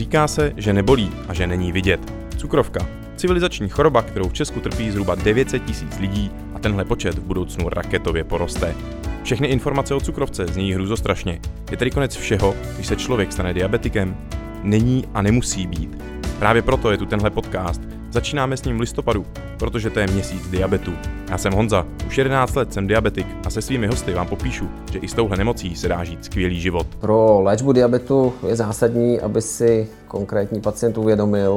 Říká se, že nebolí a že není vidět. Cukrovka. Civilizační choroba, kterou v Česku trpí zhruba 900 000 lidí a tenhle počet v budoucnu raketově poroste. Všechny informace o cukrovce znějí hrůzostrašně. Je tedy konec všeho, když se člověk stane diabetikem? Není a nemusí být. Právě proto je tu tenhle podcast. Začínáme s ním v listopadu, protože to je měsíc diabetu. Já jsem Honza, už 11 let jsem diabetik a se svými hosty vám popíšu, že i s touhle nemocí se dá žít skvělý život. Pro léčbu diabetu je zásadní, aby si konkrétní pacient uvědomil,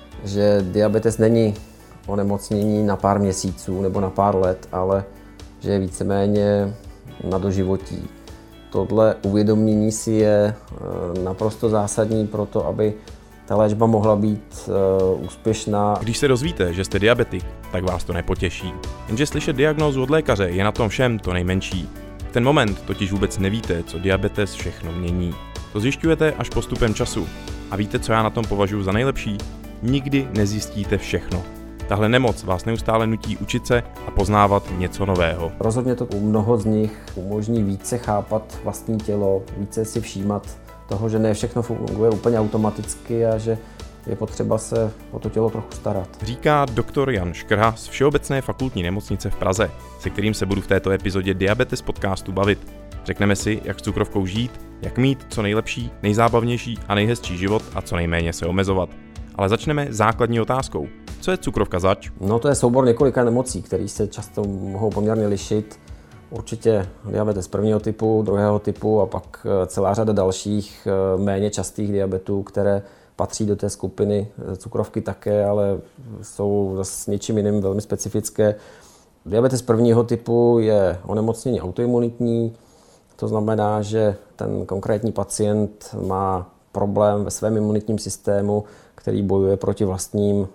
že diabetes není onemocnění na pár měsíců nebo na pár let, ale že je víceméně na doživotí. Tohle uvědomění si je naprosto zásadní pro to, aby ta léčba mohla být úspěšná. Když se dozvíte, že jste diabetik, tak vás to nepotěší. Jenže slyšet diagnózu od lékaře je na tom všem to nejmenší. V ten moment totiž vůbec nevíte, co diabetes všechno mění. To zjišťujete až postupem času. A víte, co já na tom považuji za nejlepší? Nikdy nezjistíte všechno. Tahle nemoc vás neustále nutí učit se a poznávat něco nového. Rozhodně to u mnoho z nich umožní více chápat vlastní tělo, více si všímat toho, že ne všechno funguje úplně automaticky a že je potřeba se o to tělo trochu starat. Říká doktor Jan Škrha z Všeobecné fakultní nemocnice v Praze, se kterým se budu v této epizodě Diabetes podcastu bavit. Řekneme si, jak s cukrovkou žít, jak mít co nejlepší, nejzábavnější a nejhezčí život a co nejméně se omezovat. Ale začneme základní otázkou. Co je cukrovka zač? No, to je soubor několika nemocí, které se často mohou poměrně lišit. Určitě diabetes prvního typu, druhého typu a pak celá řada dalších méně častých diabetů, které patří do té skupiny cukrovky také, ale jsou s něčím jiným velmi specifické. Diabetes prvního typu je onemocnění autoimunitní, to znamená, že ten konkrétní pacient má problém ve svém imunitním systému, který bojuje proti vlastním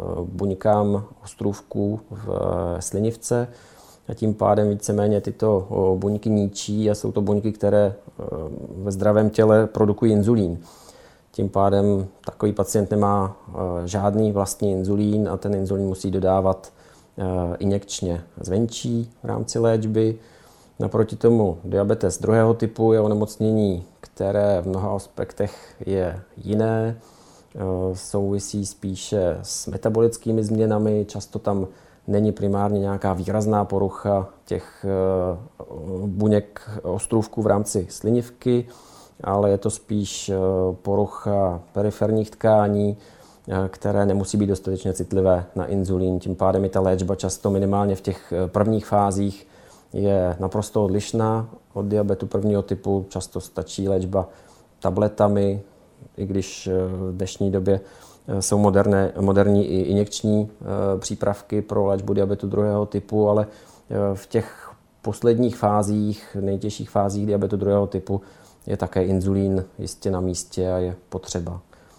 buňkám ostrůvků v slinivce. A tím pádem víceméně tyto buňky ničí a jsou to buňky, které ve zdravém těle produkují inzulín. Tím pádem takový pacient nemá žádný vlastní inzulín a ten inzulín musí dodávat injekčně zvenčí v rámci léčby. Naproti tomu diabetes druhého typu je onemocnění, které v mnoha aspektech je jiné, souvisí spíše s metabolickými změnami, často tam není primárně nějaká výrazná porucha těch buněk ostrůvků v rámci slinivky, ale je to spíš porucha periferních tkání, které nemusí být dostatečně citlivé na inzulín. Tím pádem i ta léčba často minimálně v těch prvních fázích je naprosto odlišná od diabetu prvního typu. Často stačí léčba tabletami, i když v dnešní době jsou moderní i injekční přípravky pro léčbu diabetu druhého typu, ale v těch posledních fázích, nejtěžších fázích diabetu druhého typu je také inzulín jistě na místě a je potřeba.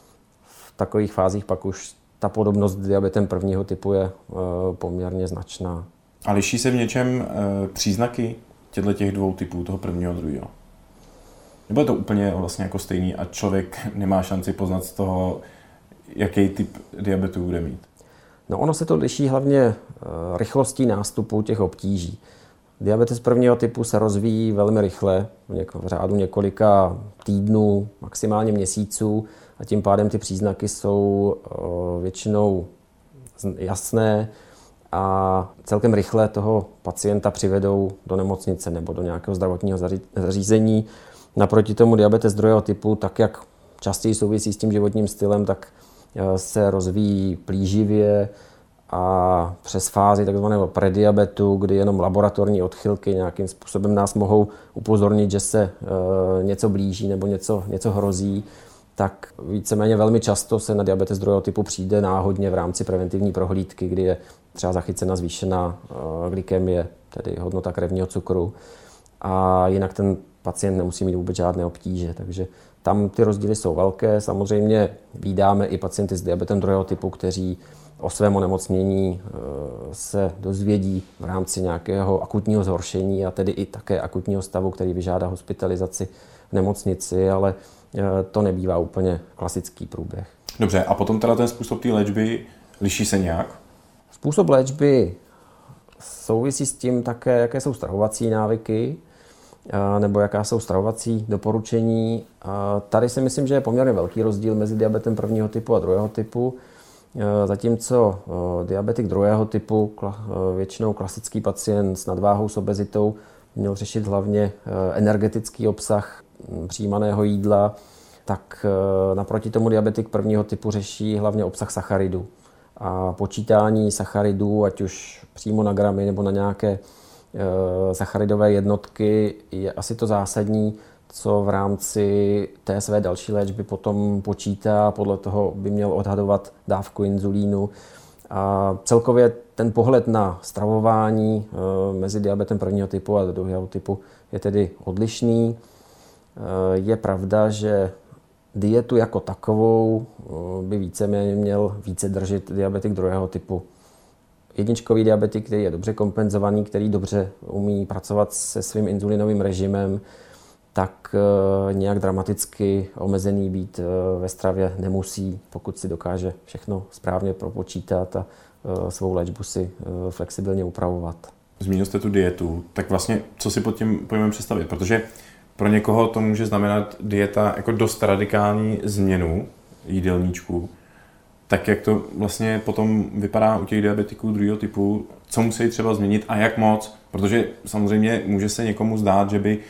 V takových fázích pak už ta podobnost s diabetem prvního typu je poměrně značná. A liší se v něčem příznaky těch dvou typů, toho prvního a druhého? Nebo je to úplně vlastně jako stejný a člověk nemá šanci poznat z toho, jaký typ diabetu bude mít? No, ono se to liší hlavně rychlostí nástupu těch obtíží. Diabetes prvního typu se rozvíjí velmi rychle, v řádu několika týdnů, maximálně měsíců a tím pádem ty příznaky jsou většinou jasné a celkem rychle toho pacienta přivedou do nemocnice nebo do nějakého zdravotního zařízení. Naproti tomu diabetes druhého typu, tak jak častěji souvisí s tím životním stylem, tak se rozvíjí plíživě a přes fázi takzvaného prediabetu, kdy jenom laboratorní odchylky nějakým způsobem nás mohou upozornit, že se něco blíží nebo něco hrozí, tak víceméně velmi často se na diabetes druhého typu přijde náhodně v rámci preventivní prohlídky, kdy je třeba zachycena zvýšená glykemie, tedy hodnota krevního cukru. A jinak ten pacient nemusí mít vůbec žádné obtíže, takže tam ty rozdíly jsou velké. Samozřejmě vídáme i pacienty s diabetem druhého typu, kteří o svém onemocnění se dozvědí v rámci nějakého akutního zhoršení a tedy i také akutního stavu, který vyžádá hospitalizaci v nemocnici, ale to nebývá úplně klasický průběh. Dobře, a potom teda ten způsob té léčby liší se nějak? Způsob léčby souvisí s tím také, jaké jsou stravovací návyky. nebo jaká jsou stravovací doporučení. Tady si myslím, že je poměrně velký rozdíl mezi diabetem prvního typu a druhého typu. Zatímco diabetik druhého typu, většinou klasický pacient s nadváhou, s obezitou, měl řešit hlavně energetický obsah přijímaného jídla, tak naproti tomu diabetik prvního typu řeší hlavně obsah sacharidů. A počítání sacharidů, ať už přímo na gramy nebo na nějaké sacharidové jednotky, je asi to zásadní, co v rámci té své další léčby potom počítá, podle toho by měl odhadovat dávku inzulínu. A celkově ten pohled na stravování mezi diabetem prvního typu a druhého typu je tedy odlišný. Je pravda, že dietu jako takovou by víceméně měl více držet diabetik druhého typu. Jedničkový diabetik, který je dobře kompenzovaný, který dobře umí pracovat se svým inzulinovým režimem, tak nějak dramaticky omezený být ve stravě nemusí, pokud si dokáže všechno správně propočítat a svou léčbu si flexibilně upravovat. Zmínil jste tu dietu, tak vlastně co si pod tím pojmem představit? Protože pro někoho to může znamenat dieta jako dost radikální změnu jídelníčku. Tak jak to vlastně potom vypadá u těch diabetiků druhého typu, co musí třeba změnit a jak moc? Protože samozřejmě může se někomu zdát, že by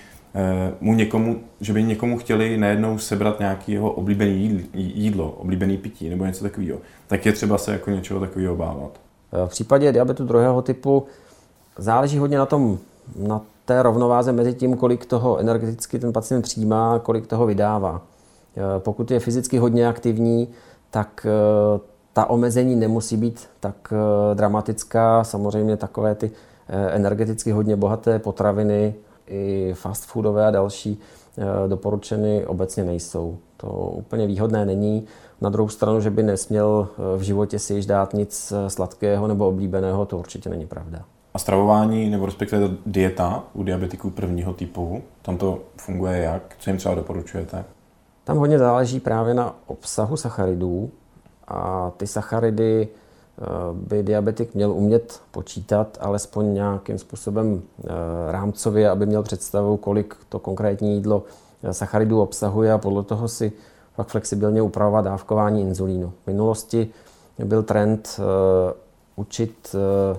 někomu chtěli najednou sebrat nějaký jeho oblíbené jídlo, oblíbené pití nebo něco takového. Tak je třeba se jako něčeho takového obávat. V případě diabetu druhého typu záleží hodně na té rovnováze mezi tím, kolik toho energeticky ten pacient přijímá, kolik toho vydává. Pokud je fyzicky hodně aktivní, tak ta omezení nemusí být tak dramatická. Samozřejmě takové ty energeticky hodně bohaté potraviny, i fast foodové a další doporučeny obecně nejsou. To úplně výhodné není. Na druhou stranu, že by nesměl v životě si již dát nic sladkého nebo oblíbeného, to určitě není pravda. A stravování nebo respektive dieta u diabetiků prvního typu, tam to funguje jak? Co jim třeba doporučujete? Tam hodně záleží právě na obsahu sacharidů a ty sacharidy by diabetik měl umět počítat alespoň nějakým způsobem rámcově, aby měl představu, kolik to konkrétní jídlo sacharidů obsahuje a podle toho si pak flexibilně upravovat dávkování inzulínu. V minulosti byl trend učit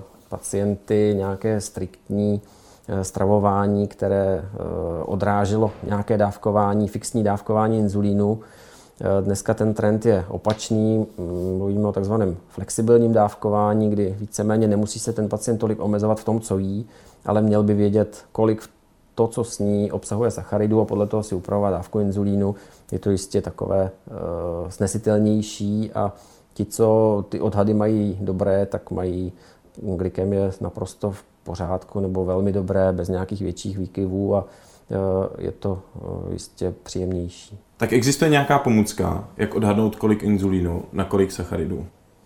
pacienty nějaké striktní stravování, které odráželo nějaké dávkování, fixní dávkování inzulínu. Dneska ten trend je opačný, mluvíme o takzvaném flexibilním dávkování, kdy víceméně nemusí se ten pacient tolik omezovat v tom, co jí, ale měl by vědět, kolik to, co sní, obsahuje sacharidů a podle toho si upravovat dávku inzulínu. Je to jistě takové snesitelnější a ti, co ty odhady mají dobré, tak mají glykemie naprosto v pořádku nebo velmi dobré, bez nějakých větších výkyvů a je to jistě příjemnější. Tak existuje nějaká pomůcka, jak odhadnout, kolik inzulínu na kolik sacharidů?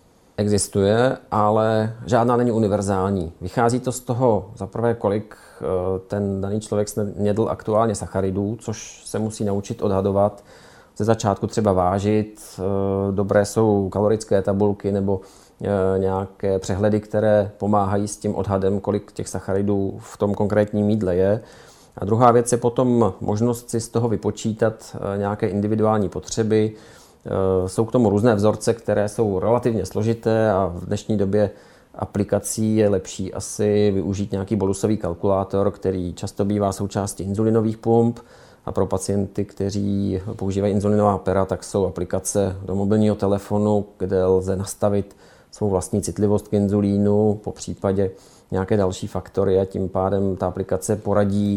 Existuje, ale žádná není univerzální. Vychází to z toho, zaprvé, kolik ten daný člověk snědl aktuálně sacharidů, což se musí naučit odhadovat. Ze začátku třeba vážit, dobré jsou kalorické tabulky nebo nějaké přehledy, které pomáhají s tím odhadem, kolik těch sacharidů v tom konkrétním jídle je. A druhá věc je potom možnost si z toho vypočítat nějaké individuální potřeby. Jsou k tomu různé vzorce, které jsou relativně složité a v dnešní době aplikací je lepší asi využít nějaký bolusový kalkulátor, který často bývá součástí inzulinových pump. A pro pacienty, kteří používají inzulinová pera, tak jsou aplikace do mobilního telefonu, kde lze nastavit svou vlastní citlivost k inzulínu, po případě nějaké další faktory a tím pádem ta aplikace poradí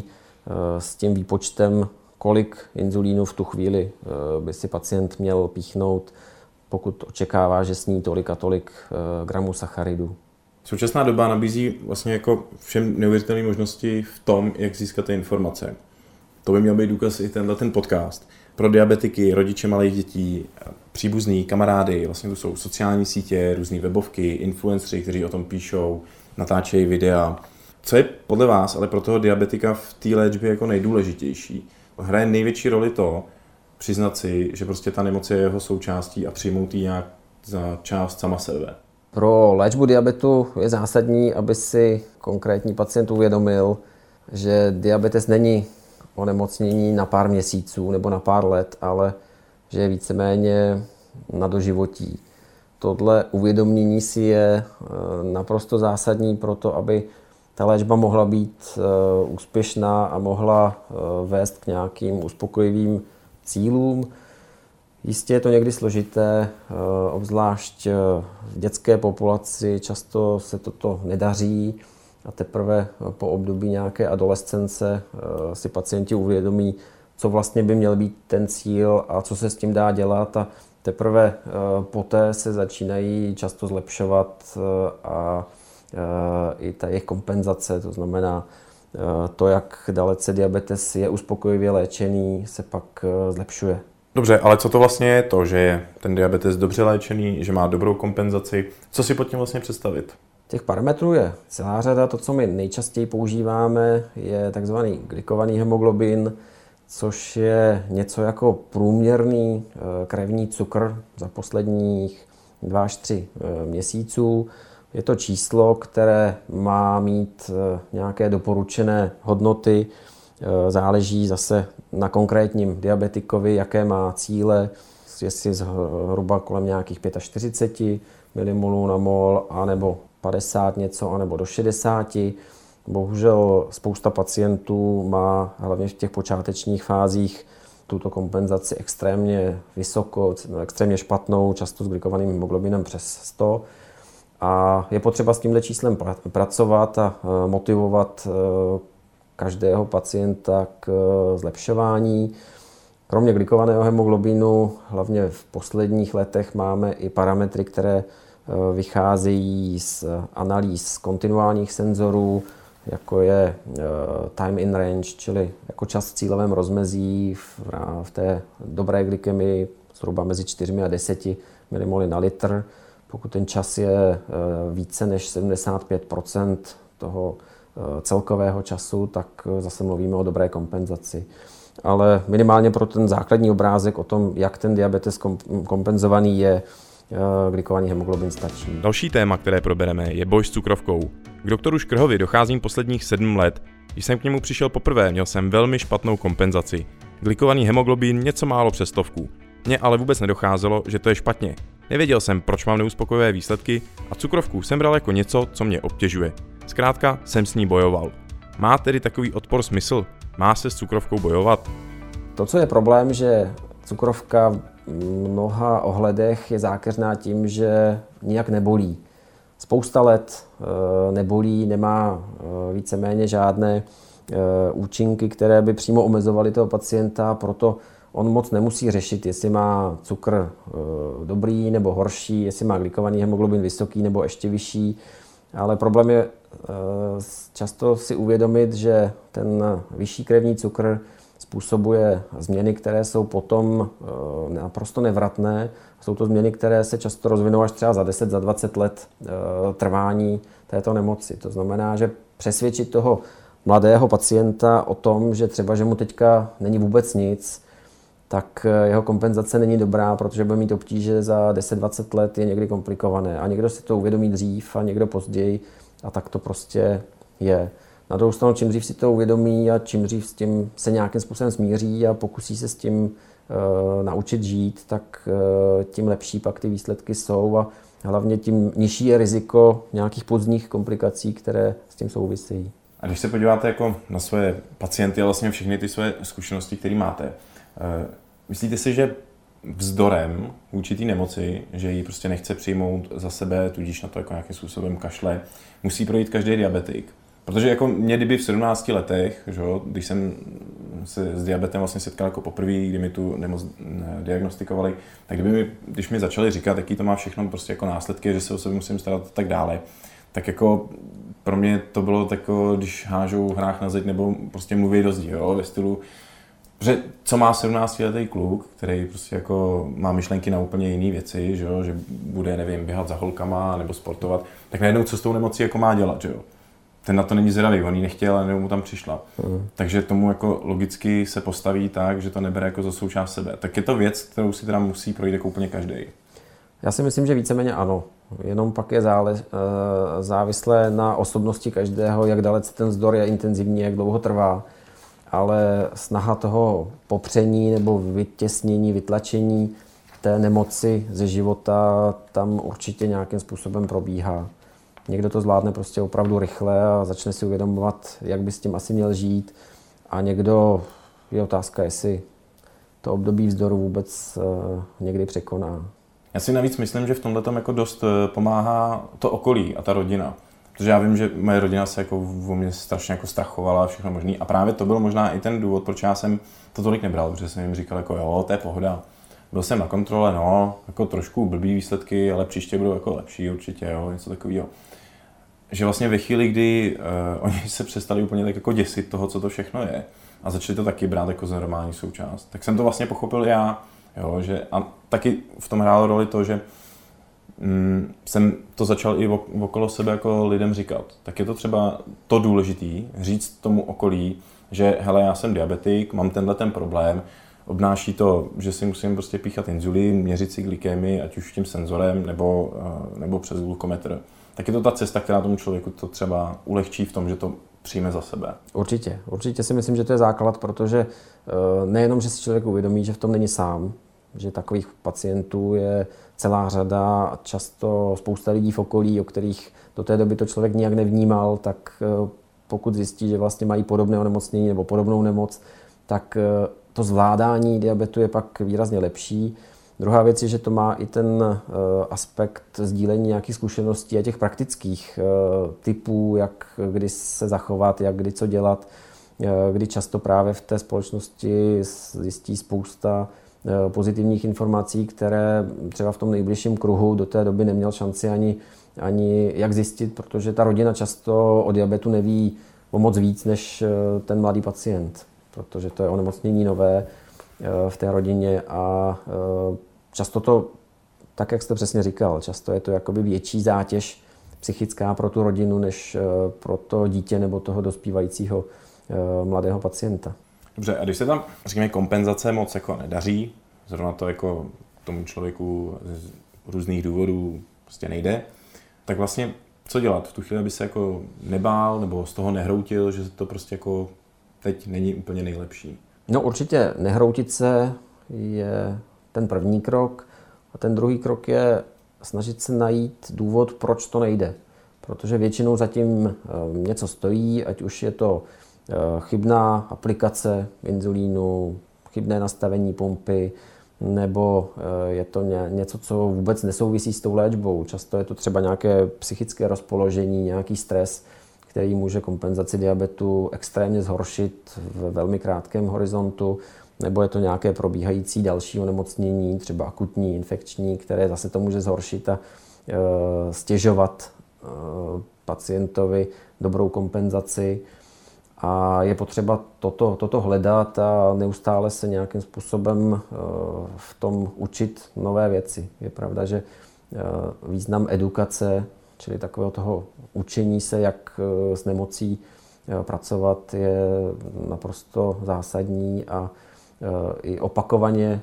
s tím výpočtem, kolik inzulínu v tu chvíli by si pacient měl píchnout, pokud očekává, že sní tolik a tolik gramů sacharidů. Současná doba nabízí vlastně jako všem neuvěřitelné možnosti v tom, jak získat ty informace. To by měl být důkaz i ten podcast. Pro diabetiky, rodiče malých dětí, příbuzný, kamarády, vlastně to jsou sociální sítě, různé webovky, influenceři, kteří o tom píšou, natáčejí videa. Co je podle vás, ale pro toho diabetika v té léčbě jako nejdůležitější? Hraje největší roli to, přiznat si, že prostě ta nemoc je jeho součástí a přijmout ji nějak za část sama sebe. Pro léčbu diabetu je zásadní, aby si konkrétní pacient uvědomil, že diabetes není onemocnění na pár měsíců nebo na pár let, ale že je víceméně na doživotí. Tohle uvědomění si je naprosto zásadní pro to, aby ta léčba mohla být úspěšná a mohla vést k nějakým uspokojivým cílům. Jistě je to někdy složité, obzvlášť v dětské populaci často se toto nedaří a teprve po období nějaké adolescence si pacienti uvědomí, co vlastně by měl být ten cíl a co se s tím dá dělat a teprve poté se začínají často zlepšovat a i ta jejich kompenzace, to znamená to, jak dalece diabetes je uspokojivě léčený, se pak zlepšuje. Dobře, ale co to vlastně je to, že je ten diabetes dobře léčený, že má dobrou kompenzaci? Co si pod tím vlastně představit? Těch parametrů je celá řada. To, co my nejčastěji používáme, je takzvaný glikovaný hemoglobin, což je něco jako průměrný krevní cukr za posledních 2 až 3 měsíců. Je to číslo, které má mít nějaké doporučené hodnoty. Záleží zase na konkrétním diabetikovi, jaké má cíle, jestli zhruba kolem nějakých 45 mmol na mol, anebo 50 něco, anebo do 60. Bohužel spousta pacientů má hlavně v těch počátečních fázích tuto kompenzaci extrémně vysokou, extrémně špatnou, často s glikovaným hemoglobinem přes 100. A je potřeba s tímhle číslem pracovat a motivovat každého pacienta k zlepšování. Kromě glikovaného hemoglobinu, hlavně v posledních letech máme i parametry, které vycházejí z analýz kontinuálních senzorů, jako je time in range, čili jako čas v cílovém rozmezí v té dobré glykemii zhruba mezi 4 a 10 mmol na litr. Pokud ten čas je více než 75% toho celkového času, tak zase mluvíme o dobré kompenzaci. Ale minimálně pro ten základní obrázek o tom, jak ten diabetes kompenzovaný je, glikovaný hemoglobin stačí. Další téma, které probereme, je boj s cukrovkou. K doktoru Škrhovi docházím posledních 7 let. Když jsem k němu přišel poprvé, měl jsem velmi špatnou kompenzaci. Glikovaný hemoglobin něco málo přes 100. Mně ale vůbec nedocházelo, že to je špatně. Nevěděl jsem, proč mám neuspokojivé výsledky a cukrovku jsem bral jako něco, co mě obtěžuje. Zkrátka jsem s ní bojoval. Má tedy takový odpor smysl? Má se s cukrovkou bojovat? To, co je problém, že cukrovka v mnoha ohledech je zákeřná tím, že nijak nebolí. Spousta let nebolí, nemá víceméně žádné účinky, které by přímo omezovaly toho pacienta, proto on moc nemusí řešit, jestli má cukr dobrý nebo horší, jestli má glikovaný hemoglobin vysoký nebo ještě vyšší. Ale problém je často si uvědomit, že ten vyšší krevní cukr způsobuje změny, které jsou potom naprosto nevratné. Jsou to změny, které se často rozvinou až třeba za 10, za 20 let trvání této nemoci. To znamená, že přesvědčit toho mladého pacienta o tom, že třeba, že mu teďka není vůbec nic, tak jeho kompenzace není dobrá, protože bude mít obtíže za 10-20 let, je někdy komplikované. A někdo si to uvědomí dřív a někdo později a tak to prostě je. Na druhou stranu, čím dřív si to uvědomí a čím dřív s tím se nějakým způsobem smíří a pokusí se s tím naučit žít, tak tím lepší pak ty výsledky jsou a hlavně tím nižší je riziko nějakých pozdních komplikací, které s tím souvisejí. A když se podíváte jako na své pacienty a vlastně všechny ty své zkušenosti, které máte, myslíte si, že vzdorem vůči té nemoci, že ji prostě nechce přijmout za sebe, tudíž na to jako nějakým způsobem kašle, musí projít každý diabetik? Protože jako mě kdyby v 17 letech, že, když jsem se s diabetem vlastně setkal jako poprvé, kdy mi tu nemoc diagnostikovali, tak když mi začali říkat, jaký to má všechno prostě jako následky, že se o sebe musím starat a tak dále, tak jako pro mě to bylo tak, když hážou hrách na zeď nebo prostě mluví do zdi, jo, ve stylu, protože co má 17letý kluk, který prostě jako má myšlenky na úplně jiné věci, že bude, nevím, běhat za holkama nebo sportovat, tak najednou co s tou nemocí jako má dělat, že jo? Ten na to není zvědavý, on ji nechtěl, ale nebo mu tam přišla. Takže tomu jako logicky se postaví tak, že to nebere jako za součást sebe. Tak je to věc, kterou si teda musí projít jako úplně každý. Já si myslím, že víceméně ano. Jenom pak je závislé na osobnosti každého, jak dalece ten vzdor je intenzivní, jak dlouho trvá. ale snaha toho popření nebo vytěsnění, vytlačení té nemoci ze života tam určitě nějakým způsobem probíhá. Někdo to zvládne prostě opravdu rychle a začne si uvědomovat, jak by s tím asi měl žít. A někdo, je otázka, jestli to období vzdoru vůbec někdy překoná. Já si navíc myslím, že v tomhle jako dost pomáhá to okolí a ta rodina. Protože já vím, že moje rodina se jako o mě strašně jako strachovala a všechno možný. A právě to byl možná i ten důvod, proč já jsem to tolik nebral, protože jsem jim říkal jako jo, to je pohoda. Byl jsem na kontrole, no, jako trošku blbý výsledky, ale příště budou jako lepší určitě, jo, něco takového. Že vlastně ve chvíli, kdy oni se přestali úplně tak jako děsit toho, co to všechno je a začali to taky brát jako za normální součást, tak jsem to vlastně pochopil já, jo, že a taky v tom hrálo roli to, že jsem to začal i okolo sebe jako lidem říkat. Tak je to třeba to důležitý, říct tomu okolí, že hele, já jsem diabetik, mám tenhle ten problém, obnáší to, že si musím prostě píchat inzulín, měřit si glykémii, ať už tím senzorem nebo přes glukometr. Tak je to ta cesta, která tomu člověku to třeba ulehčí v tom, že to přijme za sebe. Určitě si myslím, že to je základ, protože nejenom, že si člověk uvědomí, že v tom není sám, že takových pacientů je celá řada a často spousta lidí v okolí, o kterých do té doby to člověk nijak nevnímal, tak pokud zjistí, že vlastně mají podobné onemocnění nebo podobnou nemoc, tak to zvládání diabetu je pak výrazně lepší. Druhá věc je, že to má i ten aspekt sdílení nějakých zkušeností a těch praktických typů, jak kdy se zachovat, jak kdy co dělat, kdy často právě v té společnosti zjistí spousta pozitivních informací, které třeba v tom nejbližším kruhu do té doby neměl šanci ani jak zjistit, protože ta rodina často o diabetu neví o moc víc než ten mladý pacient, protože to je onemocnění nové v té rodině a často to, tak jak jste přesně říkal, často je to jakoby větší zátěž psychická pro tu rodinu, než pro to dítě nebo toho dospívajícího mladého pacienta. Dobře, a když se tam, řekněme, kompenzace moc jako nedaří, zrovna to jako tomu člověku z různých důvodů prostě nejde, tak vlastně co dělat? V tu chvíli by se jako nebál nebo z toho nehroutil, že to prostě jako teď není úplně nejlepší? No určitě nehroutit se je ten první krok a ten druhý krok je snažit se najít důvod, proč to nejde. Protože většinou zatím něco stojí, ať už je to chybná aplikace inzulínu, chybné nastavení pumpy, nebo je to něco, co vůbec nesouvisí s tou léčbou. Často je to třeba nějaké psychické rozpoložení, nějaký stres, který může kompenzaci diabetu extrémně zhoršit v velmi krátkém horizontu, nebo je to nějaké probíhající další onemocnění, třeba akutní, infekční, které zase to může zhoršit a stěžovat pacientovi dobrou kompenzaci. A je potřeba toto hledat a neustále se nějakým způsobem v tom učit nové věci. Je pravda, že význam edukace, čili takového toho učení se, jak s nemocí pracovat, je naprosto zásadní a i opakovaně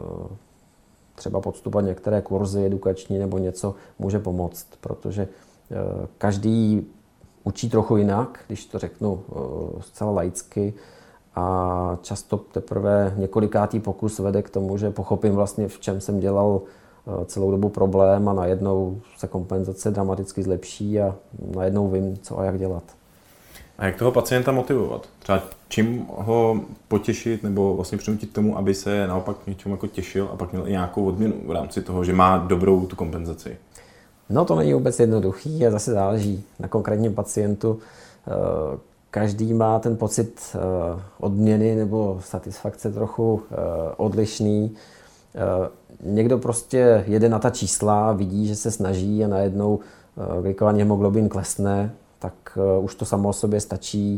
třeba podstupovat některé kurzy edukační nebo něco může pomoct, protože každý učí trochu jinak, když to řeknu zcela laicky, a často teprve několikátý pokus vede k tomu, že pochopím vlastně, v čem jsem dělal celou dobu problém a najednou se kompenzace dramaticky zlepší a najednou vím, co a jak dělat. A jak toho pacienta motivovat? Třeba čím ho potěšit nebo vlastně přinutit k tomu, aby se naopak něčemu jako těšil a pak měl i nějakou odměnu v rámci toho, že má dobrou tu kompenzaci? No to není vůbec jednoduchý a zase záleží na konkrétním pacientu. Každý má ten pocit odměny nebo satisfakce trochu odlišný. Někdo prostě jede na ta čísla, vidí, že se snaží a najednou glykovaný hemoglobin klesne, tak už to samo o sobě stačí.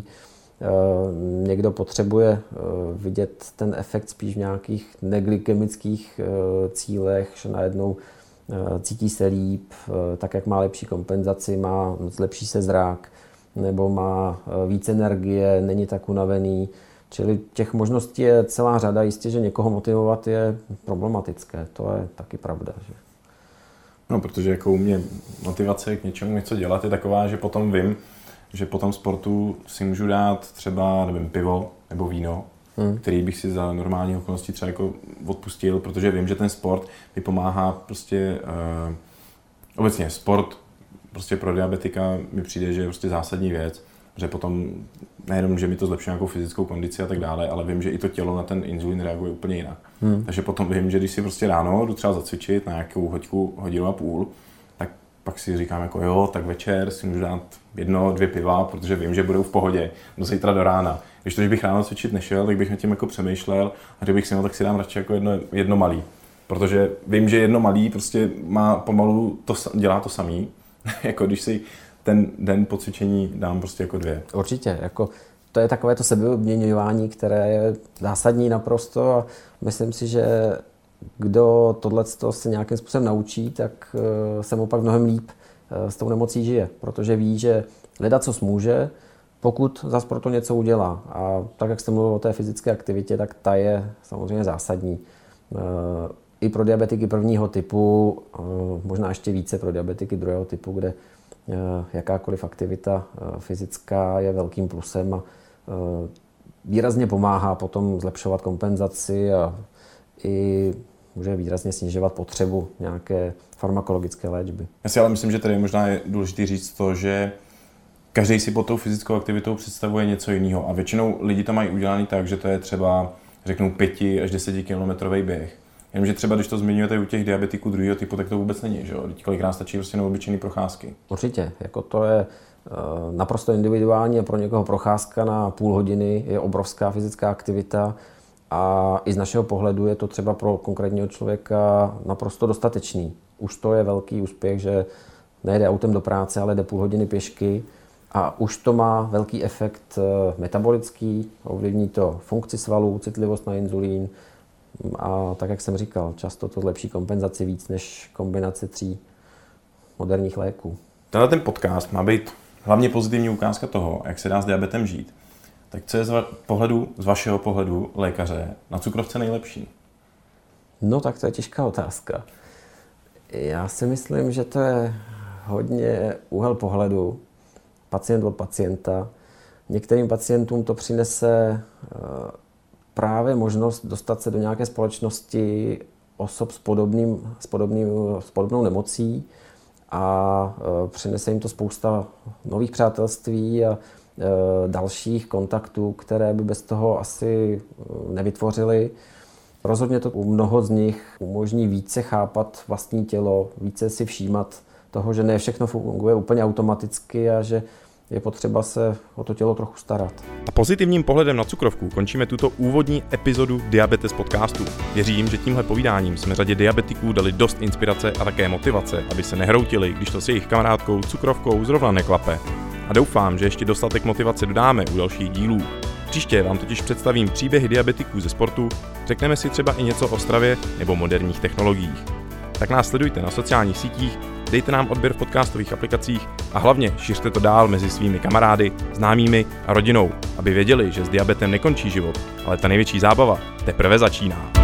Někdo potřebuje vidět ten efekt spíš v nějakých neglykemických cílech, že najednou cítí se líp, tak jak má lepší kompenzaci, zlepší se zrak, nebo má víc energie, není tak unavený. Čili těch možností je celá řada, jistě, že někoho motivovat je problematické, to je taky pravda. Že? No, protože jako u mě motivace k něčemu něco dělat je taková, že potom vím, že po tom sportu si můžu dát třeba, nevím, pivo, nebo víno, který bych si za normální okolnosti třeba jako odpustil, protože vím, že ten sport mi pomáhá prostě obecně sport prostě pro diabetika mi přijde, že je prostě zásadní věc, že potom nejenom, že mi to zlepšuje nějakou fyzickou kondici a tak dále, ale vím, že i to tělo na ten inzulin reaguje úplně jinak. Takže potom vím, že když si prostě ráno jdu třeba zacvičit na nějakou hodinu a půl, tak pak si říkám jako jo, tak večer si můžu dát 1-2 piva, protože vím, že budou v pohodě do zítra do rána. Když bych ráno cvičit nešel, tak bych nad tím jako přemýšlel a kdybych si tak si dám radši jako jedno malý. Protože vím, že jedno malý prostě má pomalu dělá to samý, jako když si ten den po cvičení dám prostě jako 2. Určitě, jako to je takové to sebeobměňování, které je zásadní naprosto a myslím si, že kdo tohleto se nějakým způsobem naučí, tak se mu pak mnohem líp s tou nemocí žije, protože ví, že ledacos může, pokud zas pro to něco udělá. A tak, jak jste mluvil o té fyzické aktivitě, tak ta je samozřejmě zásadní. I pro diabetiky prvního typu, možná ještě více pro diabetiky druhého typu, kde jakákoliv aktivita fyzická je velkým plusem a výrazně pomáhá potom zlepšovat kompenzaci a i může výrazně snižovat potřebu nějaké farmakologické léčby. Já si ale myslím, že tady možná je důležité říct to, že každý si pod tou fyzickou aktivitou představuje něco jiného a většinou lidi to mají udělané tak, že to je třeba, řeknou 5 až 10 kilometrový běh. Jenomže třeba, když to zmiňujete u těch diabetiků druhého typu, tak to vůbec není, že jo? Kolikrát stačí prostě neobyčejný procházky. Určitě, jako to je naprosto individuální a pro někoho procházka na půl hodiny je obrovská fyzická aktivita a i z našeho pohledu je to třeba pro konkrétního člověka naprosto dostatečný. Už to je velký úspěch, že nejde autem do práce, ale jde půl hodiny pěšky a už to má velký efekt metabolický, ovlivní to funkci svalů, citlivost na inzulín, a tak, jak jsem říkal, často to zlepší kompenzaci víc než kombinace 3 moderních léků. Tenhle ten podcast má být hlavně pozitivní ukázka toho, jak se dá s diabetem žít. Tak co je z vašeho pohledu lékaře na cukrovce nejlepší? No tak to je těžká otázka. Já si myslím, že to je hodně úhel pohledu, pacient od pacienta. Některým pacientům to přinese právě možnost dostat se do nějaké společnosti osob s podobnou nemocí a přinese jim to spousta nových přátelství a dalších kontaktů, které by bez toho asi nevytvořili. Rozhodně to u mnoho z nich umožní více chápat vlastní tělo, více si všímat toho, že ne všechno funguje úplně automaticky a že je potřeba se o to tělo trochu starat. A pozitivním pohledem na cukrovku končíme tuto úvodní epizodu Diabetes podcastu. Věřím, že tímhle povídáním jsme řadě diabetiků dali dost inspirace a také motivace, aby se nehroutili, když to s jejich kamarádkou cukrovkou zrovna neklape. A doufám, že ještě dostatek motivace dodáme u dalších dílů. Příště vám totiž představím příběhy diabetiků ze sportu, řekneme si třeba i něco o stravě nebo moderních technologiích. Tak nás sledujte na sociálních sítích, dejte nám odběr v podcastových aplikacích a hlavně šiřte to dál mezi svými kamarády, známými a rodinou, aby věděli, že s diabetem nekončí život, ale ta největší zábava teprve začíná.